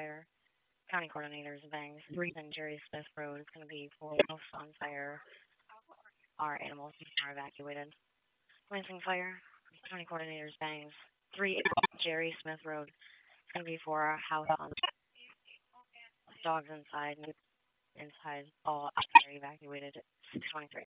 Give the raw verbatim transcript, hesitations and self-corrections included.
fire. County coordinators, Bangs, three and Jerry Smith Road is going to be four house on fire. Our animals are evacuated. Lansing Fire, County coordinators, Bangs, three Jerry Smith Road is going to be for our house on dogs inside, inside, all are evacuated. six twenty-three.